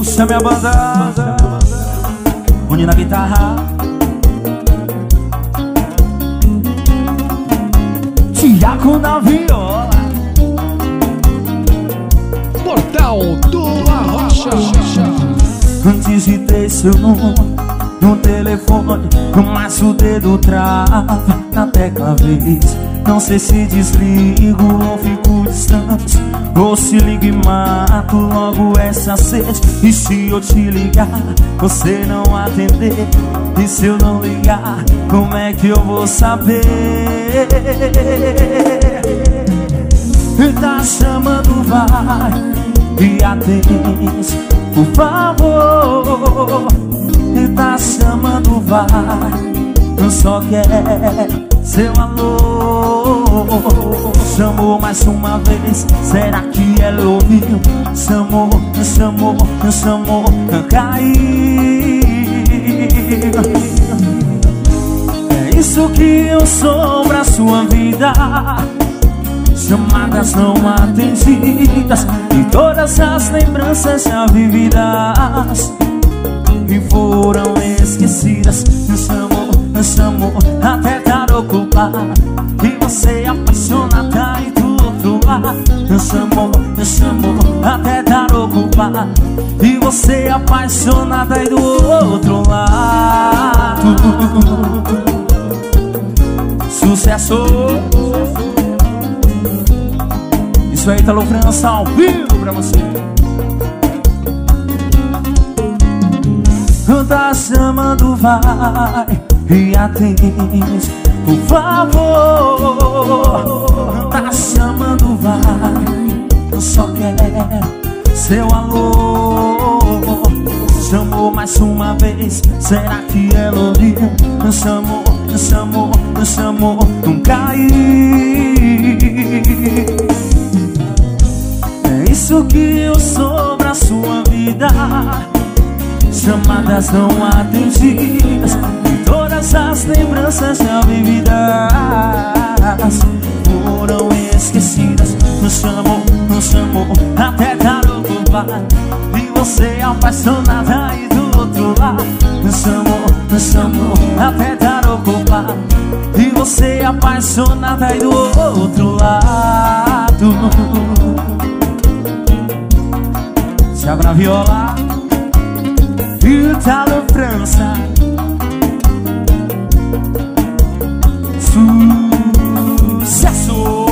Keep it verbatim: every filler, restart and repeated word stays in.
Chame a banda, une na guitarra, Tiago na viola. Portal do Arrocha. Antes de ter seu nome no telefone, mas o dedo trava na tecla vez. Não sei se desligo ou fico distante, ou se ligo e mato logo essa sede. E se eu te ligar, você não atender? E se eu não ligar, como é que eu vou saber? Tá chamando, vai e atende, por favor. Tá chamando, vai, só quer seu alô. Chamou mais uma vez, será que ela ouviu? Chamou, chamou, chamou, caiu. É isso que eu sou pra sua vida. Chamadas não atendidas e todas as lembranças já vividas e foram esquecidas. Me chamou, me chamou até dar ocupado, e você apaixonada e do outro lado. Me chamou, me chamou até dar ocupado, e você apaixonada e do outro lado. Sucesso! Isso aí, Italo França, ao vivo pra você. Tá chamando, vai e atende, por favor. Tá chamando, vai, só quer seu alô. Chamou mais uma vez, será que ela ouviu? Chamou, chamou, chamou, não caiu. É isso que eu sou pra sua vida. Chamadas não atendidas e todas as lembranças já vividas foram esquecidas. Nos chamou, nos chamou até dar ocupado, e você apaixonada e do outro lado. Nos chamou, nos chamou até dar ocupado, e você apaixonada e do outro lado. Tiago na viola, Italo França. Sucesso!